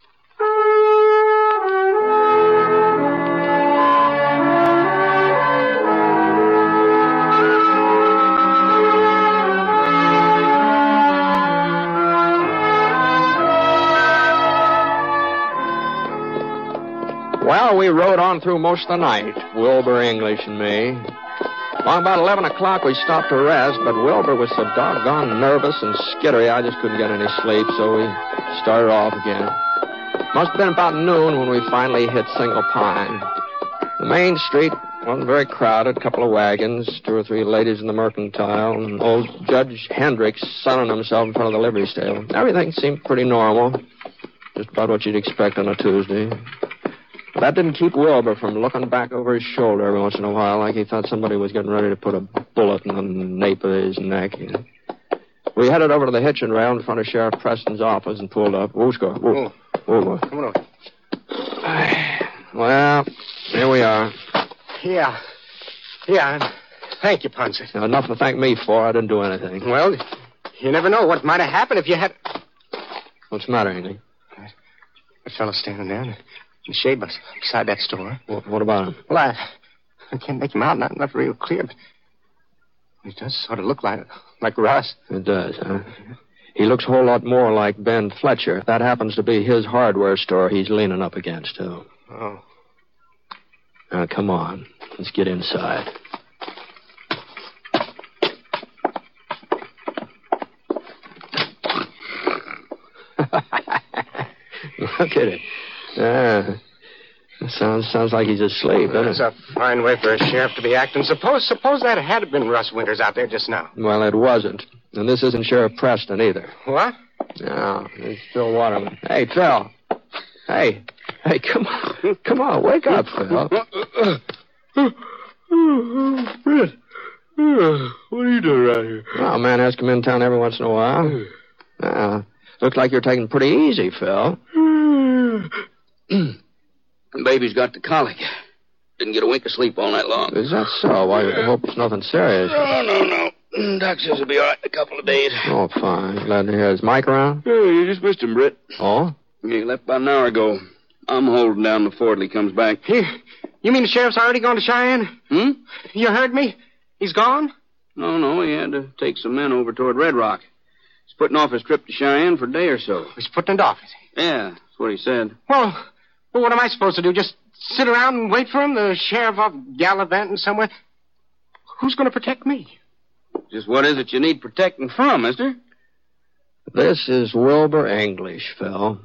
Well, we rode on through most of the night, Wilbur English and me. Along about 11 o'clock, we stopped to rest, but Wilbur was so doggone nervous and skittery, I just couldn't get any sleep, so we started off again. Must have been about noon when we finally hit Single Pine. The main street wasn't very crowded, a couple of wagons, 2 or 3 ladies in the mercantile, and old Judge Hendricks sunning himself in front of the livery stable. Everything seemed pretty normal, just about what you'd expect on a Tuesday. That didn't keep Wilbur from looking back over his shoulder every once in a while like he thought somebody was getting ready to put a bullet in the nape of his neck. We headed over to the hitching rail in front of Sheriff Preston's office and pulled up. Who's going? Whoa. Come on. Well, here we are. Yeah. Thank you, Ponsett. Now, nothing to thank me for. I didn't do anything. Well, you never know what might have happened if you had... What's the matter, Andy? That fellow standing there in the shade beside that store. What about him? Well, I can't make him out. Not real clear, but he does sort of look like Russ. It does, huh? He looks a whole lot more like Ben Fletcher. That happens to be his hardware store he's leaning up against, too. Oh. Now, come on. Let's get inside. Look at it. Sounds like he's asleep, doesn't it? That's a fine way for a sheriff to be acting. Suppose that had been Russ Winters out there just now. Well, it wasn't. And this isn't Sheriff Preston either. What? No, it's Phil Waterman. Hey, Phil. Hey, come on. Come on, wake up, Phil. Britt, what are you doing around here? Well, a man has to come in town every once in a while. Looks like you're taking it pretty easy, Phil. Baby's got the colic. Didn't get a wink of sleep all night long. Is that so? Why, I hope it's nothing serious. No. Doc says he'll be all right in a couple of days. Oh, fine. Glad to hear. Is Mike around? Yeah, you just missed him, Britt. Oh? He left about an hour ago. I'm holding down the fort till he comes back. You mean the sheriff's already gone to Cheyenne? You heard me? He's gone? No, he had to take some men over toward Red Rock. He's putting off his trip to Cheyenne for a day or so. He's putting it off, is he? Yeah, that's what he said. Well, what am I supposed to do? Just sit around and wait for him? The sheriff off gallivanting somewhere? Who's going to protect me? Just what is it you need protecting from, mister? This is Wilbur English, Phil.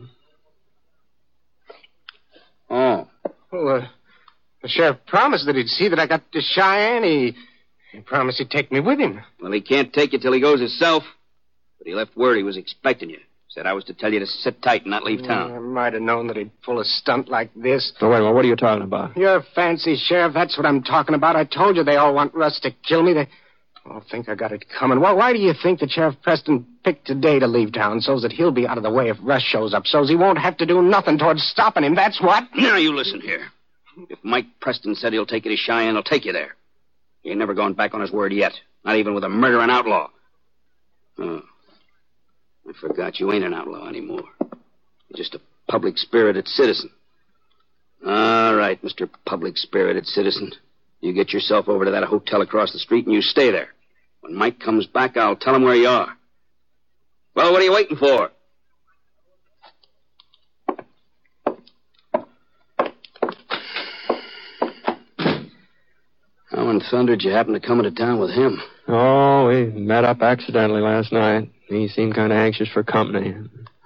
Oh. Well, the sheriff promised that he'd see that I got to Cheyenne. He promised he'd take me with him. Well, he can't take you till he goes himself. But he left word he was expecting you. Said I was to tell you to sit tight and not leave town. I might have known that he'd pull a stunt like this. So wait a minute, what are you talking about? You're a fancy sheriff. That's what I'm talking about. I told you they all want Russ to kill me. They all think I got it coming. Well, why do you think that Sheriff Preston picked today to leave town so that he'll be out of the way if Russ shows up, so he won't have to do nothing towards stopping him? That's what. Now, you listen here. If Mike Preston said he'll take you to Cheyenne, he'll take you there. He ain't never gone back on his word yet. Not even with a murdering outlaw. Oh. I forgot you ain't an outlaw anymore. You're just a public-spirited citizen. All right, Mr. Public-spirited citizen. You get yourself over to that hotel across the street and you stay there. When Mike comes back, I'll tell him where you are. Well, what are you waiting for? How in thunder did you happen to come into town with him? Oh, we met up accidentally last night. He seemed kind of anxious for company.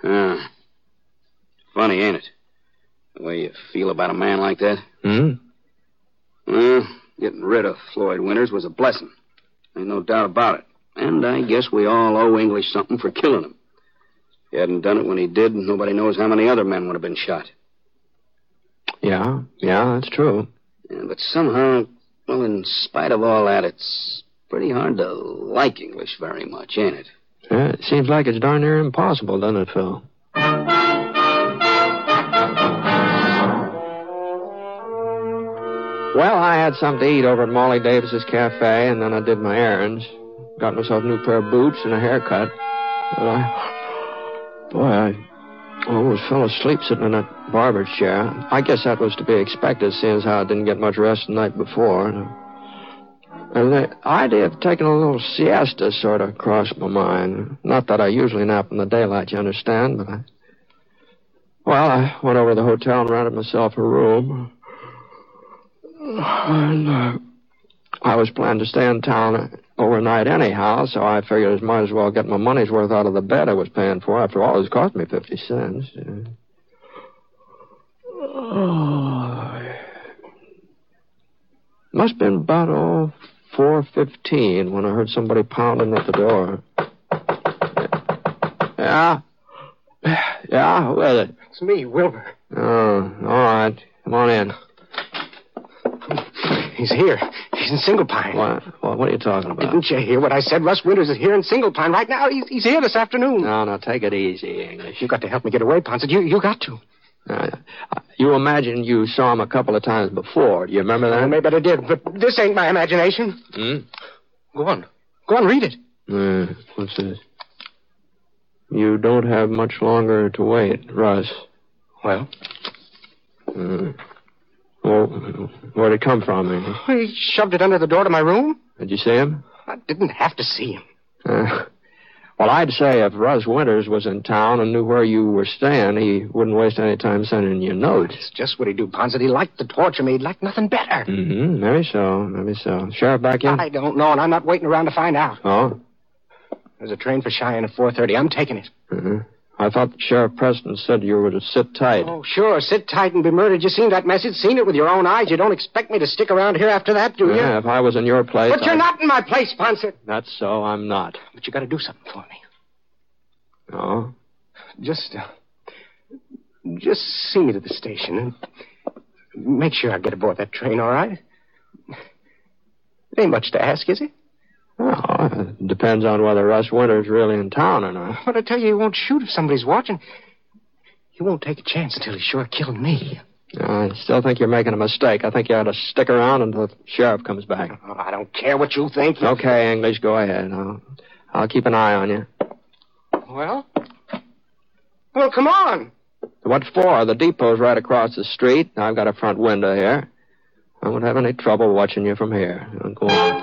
Funny, ain't it? The way you feel about a man like that. Well, getting rid of Floyd Winters was a blessing. Ain't no doubt about it. And I guess we all owe English something for killing him. If he hadn't done it when he did, nobody knows how many other men would have been shot. Yeah, that's true. Yeah, but somehow, well, in spite of all that, it's pretty hard to like English very much, ain't it? Yeah, it seems like it's darn near impossible, doesn't it, Phil? Well, I had something to eat over at Molly Davis's cafe, and then I did my errands. Got myself a new pair of boots and a haircut. But I almost fell asleep sitting in that barber's chair. I guess that was to be expected, seeing as how I didn't get much rest the night before. And the idea of taking a little siesta sort of crossed my mind. Not that I usually nap in the daylight, you understand, but I went over to the hotel and rented myself a room. And I was planning to stay in town overnight anyhow, so I figured I might as well get my money's worth out of the bed I was paying for. After all, it cost me 50 cents. Must have been about 4:15 when I heard somebody pounding at the door. Yeah? Yeah, who is it? It's me, Wilbur. Oh, all right. Come on in. He's here. He's in Single Pine. What are you talking about? Didn't you hear what I said? Russ Winters is here in Single Pine right now. He's here this afternoon. No, take it easy, English. You got to help me get away, Ponset. You got to. You imagine you saw him a couple of times before. Do you remember that? Well, maybe I did, but this ain't my imagination. Go on, read it. What's this? You don't have much longer to wait, Russ. Well? Well, where'd it come from, English? He shoved it under the door to my room. Did you see him? I didn't have to see him. Well, I'd say if Russ Winters was in town and knew where you were staying, he wouldn't waste any time sending you notes. It's just what he'd do, Ponset. He liked to torture me. He'd like nothing better. Maybe so. Sheriff back in? I don't know, and I'm not waiting around to find out. Oh? There's a train for Cheyenne at 4:30. I'm taking it. I thought Sheriff Preston said you were to sit tight. Oh, sure. Sit tight and be murdered. You seen that message? Seen it with your own eyes? You don't expect me to stick around here after that, do you? Yeah, if I was in your place... But you're not in my place, Ponset. That's so. I'm not. But you got to do something for me. Oh? Just see me to the station and make sure I get aboard that train, all right? It ain't much to ask, is it? Well, it depends on whether Russ Winter's really in town or not. But I tell you, he won't shoot if somebody's watching. He won't take a chance until he's sure killed me. I still think you're making a mistake. I think you ought to stick around until the sheriff comes back. Oh, I don't care what you think. Okay, English, go ahead. I'll keep an eye on you. Well, come on. What for? The depot's right across the street. I've got a front window here. I won't have any trouble watching you from here. Go on.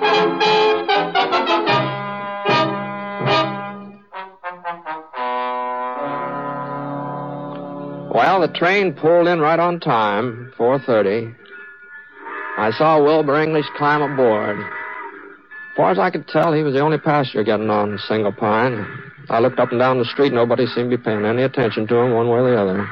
Well, the train pulled in right on time, 4:30. I saw Wilbur English climb aboard. As far as I could tell, he was the only passenger getting on Single Pine. I looked up and down the street. Nobody seemed to be paying any attention to him one way or the other.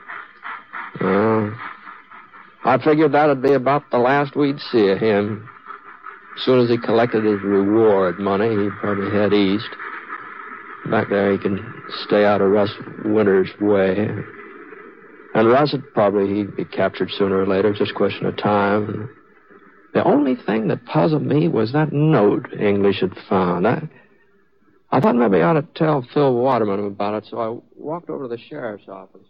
I figured that'd be about the last we'd see of him. As soon as he collected his reward money, he'd probably head east. Back there, he could stay out of Russ Winters' way. And Russ would he'd be captured sooner or later, just a question of time. The only thing that puzzled me was that note English had found. I thought maybe I ought to tell Phil Waterman about it, so I walked over to the sheriff's office.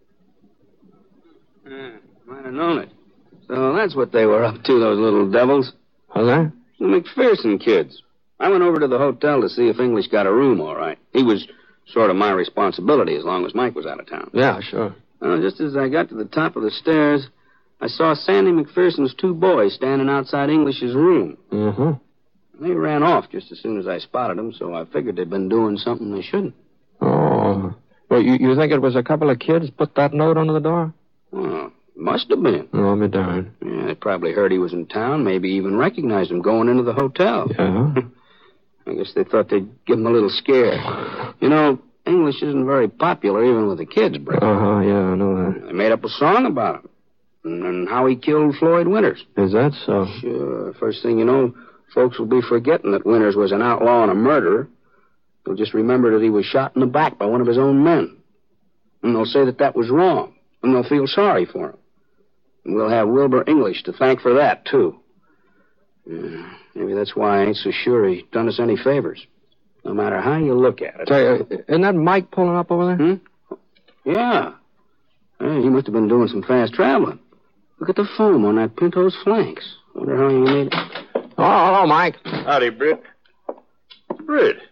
Might have known it. So that's what they were up to, those little devils. Was that? The McPherson kids. I went over to the hotel to see if English got a room all right. He was sort of my responsibility as long as Mike was out of town. Yeah, sure. Just as I got to the top of the stairs, I saw Sandy McPherson's two boys standing outside English's room. They ran off just as soon as I spotted them, so I figured they'd been doing something they shouldn't. Oh. Well, you think it was a couple of kids put that note under the door? Well, must have been. Oh, I'll be darned. Yeah, they probably heard he was in town, maybe even recognized him going into the hotel. Yeah? I guess they thought they'd give him a little scare. You know, English isn't very popular even with the kids, Brett. Yeah, I know that. They made up a song about him. And how he killed Floyd Winters. Is that so? Sure. First thing you know, folks will be forgetting that Winters was an outlaw and a murderer. They'll just remember that he was shot in the back by one of his own men. And they'll say that was wrong. And they'll feel sorry for him. And we'll have Wilbur English to thank for that, too. Maybe that's why I ain't so sure he done us any favors. No matter how you look at it. Say, isn't that Mike pulling up over there? Yeah. Hey, he must have been doing some fast traveling. Look at the foam on that Pinto's flanks. Wonder how he made it. Oh, hello, Mike. Howdy, Britt. Britt,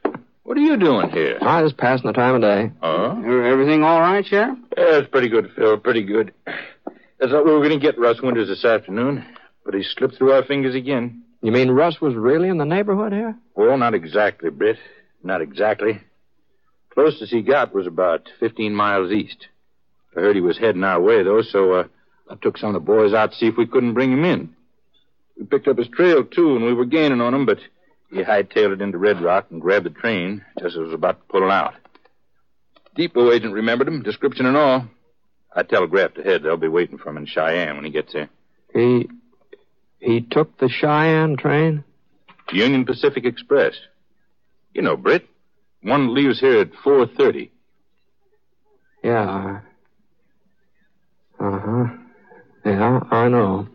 What are you doing here? I was passing the time of day. Oh? Everything all right, Sheriff? Yeah, it's pretty good, Phil. Pretty good. I thought we were going to get Russ Winters this afternoon, but he slipped through our fingers again. You mean Russ was really in the neighborhood here? Well, not exactly, Britt. Not exactly. Closest he got was about 15 miles east. I heard he was heading our way, though, so I took some of the boys out to see if we couldn't bring him in. We picked up his trail, too, and we were gaining on him, but he hightailed it into Red Rock and grabbed the train just as it was about to pull out. Depot agent remembered him, description and all. I telegraphed ahead they'll be waiting for him in Cheyenne when he gets there. He took the Cheyenne train? Union Pacific Express. You know, Britt, one leaves here at 4:30. Yeah. Uh-huh. Yeah, I know.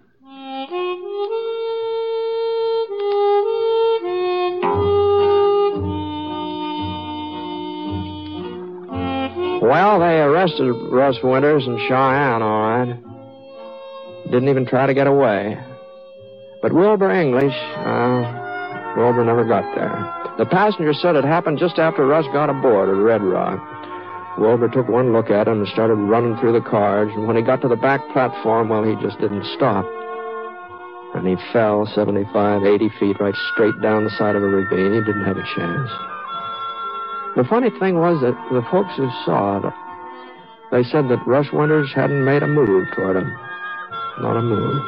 Well, they arrested Russ Winters in Cheyenne, all right. Didn't even try to get away. But Wilbur English, Wilbur never got there. The passenger said it happened just after Russ got aboard at Red Rock. Wilbur took one look at him and started running through the cars, and when he got to the back platform, well, he just didn't stop. And he fell 75, 80 feet right straight down the side of a ravine. He didn't have a chance. The funny thing was that the folks who saw it, they said that Russ Winters hadn't made a move toward him. Not a move.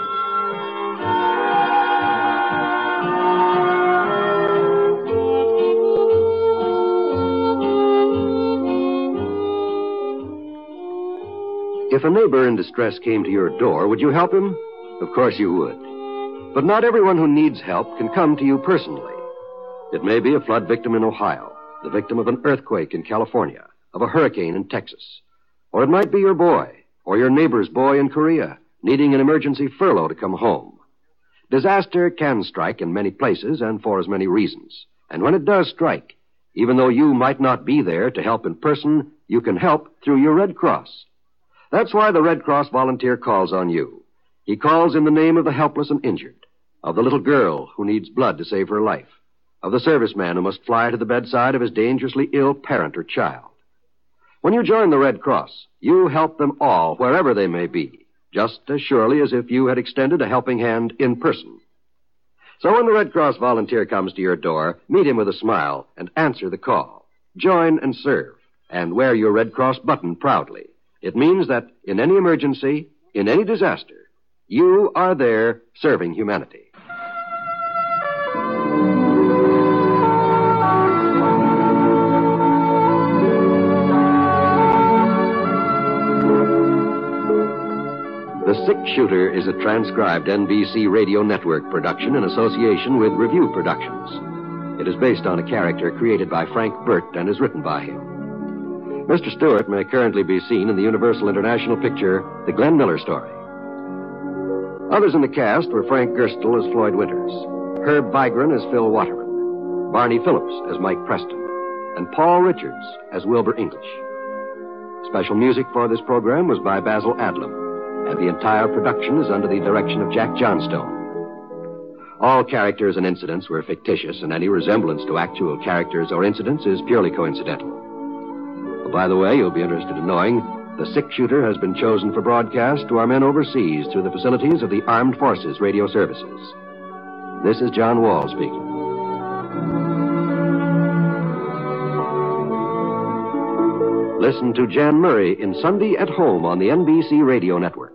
If a neighbor in distress came to your door, would you help him? Of course you would. But not everyone who needs help can come to you personally. It may be a flood victim in Ohio, the victim of an earthquake in California, of a hurricane in Texas. Or it might be your boy, or your neighbor's boy in Korea, needing an emergency furlough to come home. Disaster can strike in many places and for as many reasons. And when it does strike, even though you might not be there to help in person, you can help through your Red Cross. That's why the Red Cross volunteer calls on you. He calls in the name of the helpless and injured, of the little girl who needs blood to save her life, of the serviceman who must fly to the bedside of his dangerously ill parent or child. When you join the Red Cross, you help them all wherever they may be, just as surely as if you had extended a helping hand in person. So when the Red Cross volunteer comes to your door, meet him with a smile and answer the call. Join and serve, and wear your Red Cross button proudly. It means that in any emergency, in any disaster, you are there serving humanity. The Six Shooter is a transcribed NBC Radio Network production in association with Review Productions. It is based on a character created by Frank Burt and is written by him. Mr. Stewart may currently be seen in the Universal International picture, The Glenn Miller Story. Others in the cast were Frank Gerstle as Floyd Winters, Herb Vigran as Phil Waterman, Barney Phillips as Mike Preston, and Paul Richards as Wilbur English. Special music for this program was by Basil Adlam, and the entire production is under the direction of Jack Johnstone. All characters and incidents were fictitious, and any resemblance to actual characters or incidents is purely coincidental. By the way, you'll be interested in knowing the Six Shooter has been chosen for broadcast to our men overseas through the facilities of the Armed Forces Radio Services. This is John Wall speaking. Listen to Jan Murray in Sunday at Home on the NBC Radio Network.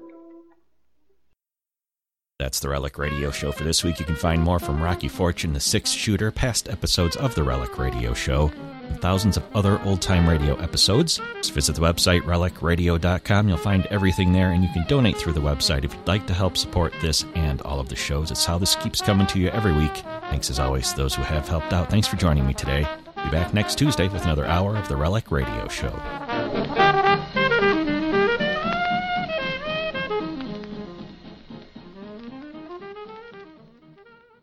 That's the Relic Radio Show for this week. You can find more from Rocky Fortune, the Six Shooter, past episodes of the Relic Radio Show, and thousands of other old-time radio episodes. Just visit the website, relicradio.com. You'll find everything there, and you can donate through the website if you'd like to help support this and all of the shows. It's how this keeps coming to you every week. Thanks, as always, to those who have helped out. Thanks for joining me today. Be back next Tuesday with another hour of the Relic Radio Show.